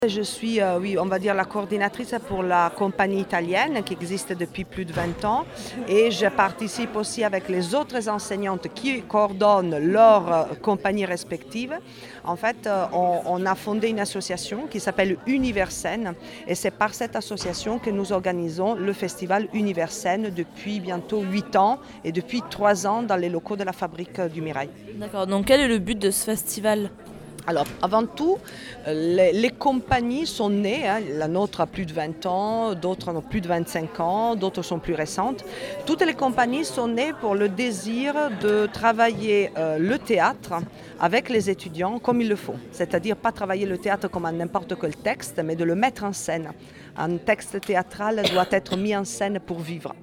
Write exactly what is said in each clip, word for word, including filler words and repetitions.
Je suis, euh, oui, on va dire la coordinatrice pour la compagnie italienne qui existe depuis plus de vingt ans et je participe aussi avec les autres enseignantes qui coordonnent leurs euh, compagnies respectives. En fait, euh, on, on a fondé une association qui s'appelle Universen et c'est par cette association que nous organisons le festival Universen depuis bientôt huit ans et depuis trois ans dans les locaux de la fabrique du Mirail. D'accord, donc quel est le but de ce festival ? Alors, avant tout, les, les compagnies sont nées, hein, la nôtre a plus de vingt ans, d'autres en ont plus de vingt-cinq ans, d'autres sont plus récentes. Toutes les compagnies sont nées pour le désir de travailler euh, le théâtre avec les étudiants comme il le faut. C'est-à-dire pas travailler le théâtre comme un n'importe quel texte, mais de le mettre en scène. Un texte théâtral doit être mis en scène pour vivre.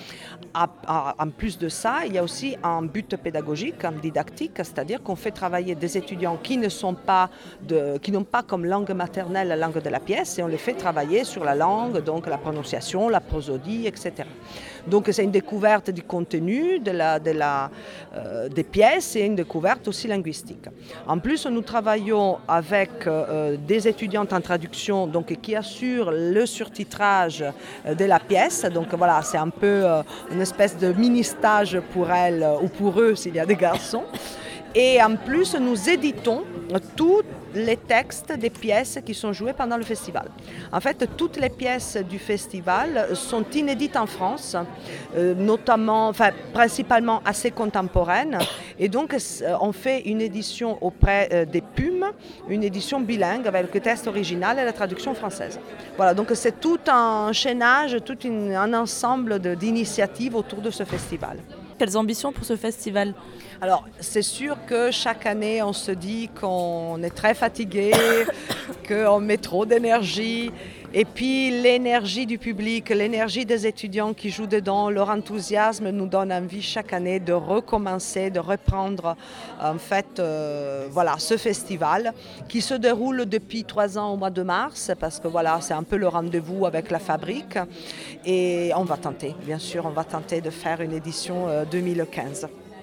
En plus de ça, il y a aussi un but pédagogique, didactique, c'est-à-dire qu'on fait travailler des étudiants qui ne sont pas de, qui n'ont pas comme langue maternelle la langue de la pièce et on les fait travailler sur la langue, donc la prononciation, la prosodie, et cetera. Donc c'est une découverte du contenu de la, de la, euh, des pièces et une découverte aussi linguistique. En plus, nous travaillons avec euh, des étudiantes en traduction donc, qui assurent le surtitrage de la pièce. Donc voilà, c'est un peu euh, une espèce de mini-stage pour elles ou pour eux s'il y a des garçons. Et en plus, nous éditons tous les textes des pièces qui sont jouées pendant le festival. En fait, toutes les pièces du festival sont inédites en France, euh, notamment, enfin, principalement assez contemporaines. Et donc, on fait une édition auprès euh, des P U M, une édition bilingue avec le texte original et la traduction française. Voilà, donc c'est tout un chaînage, tout une, un ensemble de, d'initiatives autour de ce festival. Quelles ambitions pour ce festival ? Alors, c'est sûr que chaque année, on se dit qu'on est très fatigué, qu'on met trop d'énergie. Et puis, l'énergie du public, l'énergie des étudiants qui jouent dedans, leur enthousiasme nous donne envie chaque année de recommencer, de reprendre en fait, euh, voilà, ce festival qui se déroule depuis trois ans au mois de mars, parce que voilà, c'est un peu le rendez-vous avec la fabrique. Et on va tenter, bien sûr, on va tenter de faire une édition euh, deux mille quinze.